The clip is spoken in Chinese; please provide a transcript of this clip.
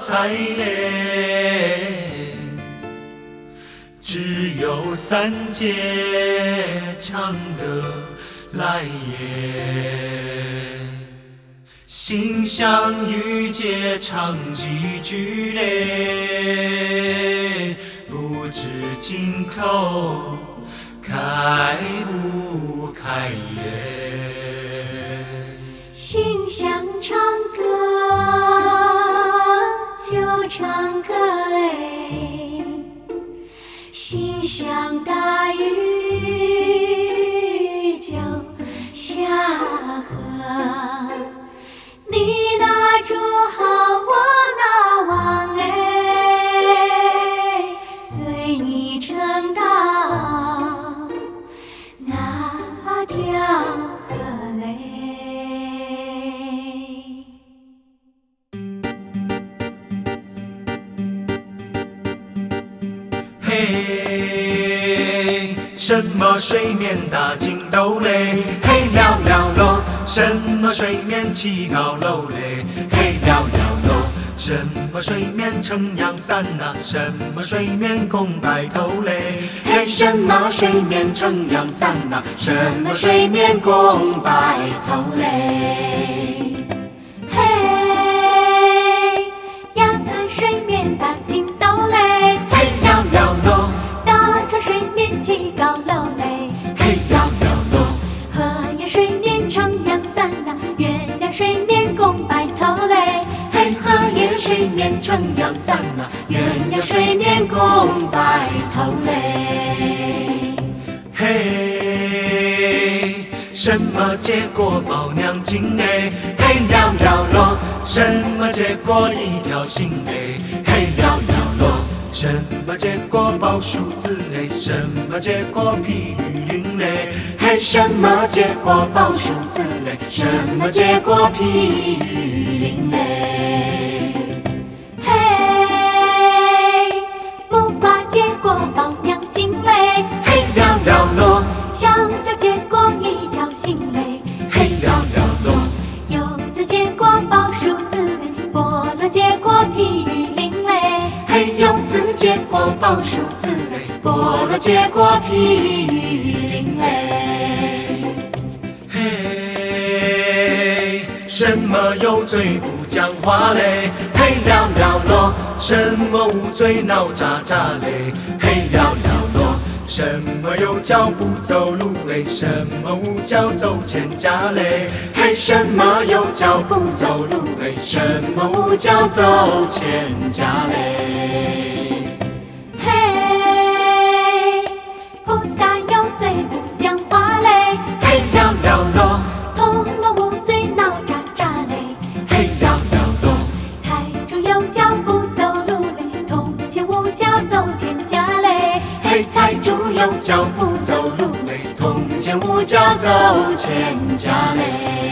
菜嘞，只有三节唱得来耶。心相遇皆唱几句嘞，不知金口开不开耶。 心想唱歌就唱歌哎，心想大雨就下河。你拿主好，我拿王哎，随你撑到那条河嘞。 嘿，什么水面大筋斗嘞？嘿了了喽，什么水面起高楼嘞？嘿了了喽，什么水面撑阳伞呐？什么水面拱白头嘞？嘿，什么水面撑阳伞呐？什么水面拱白头嘞？ 嘿，鸭子水面大筋斗嘞， 嘿了了喽， 大船水面起高楼嘞， 嘿了了喽， 河呀水面撑阳伞呐，月亮水面拱白头嘞， 嘿，荷叶水面撑阳伞呐，鸳鸯水面拱白头嘞。嘿，什么结果报娘亲嘞？嘿了了喽，什么结果一条心嘞？嘿了了喽，什么结果报树子嘞？什么结果披雨林嘞？嘿，什么结果报树子嘞？什么结果披雨林嘞？ 嘿，木瓜结果报娘亲嘞， 嘿了了喽， 香蕉结果一条心嘞， 嘿了了喽， 柚子结果报树子嘞，菠萝结果披雨林嘞， 嘿，柚子结果报树子嘞，菠萝结果披雨林嘞。嘿，什么有嘴不讲话嘞？嘿了了喽，什么无嘴闹喳喳嘞？嘿了了喽，什么有脚不走路嘞？什么无脚走千家嘞？嘿，什么有脚不走路嘞？什么无脚走千家嘞？ 嘿，菩萨有嘴不讲话嘞， 嘿了了喽， 铜锣无嘴闹喳喳嘞， 嘿了了喽， 财主有脚不走路嘞，铜钱无脚走千家嘞， 嘿，财主有脚不走路嘞，铜钱无脚走千家嘞。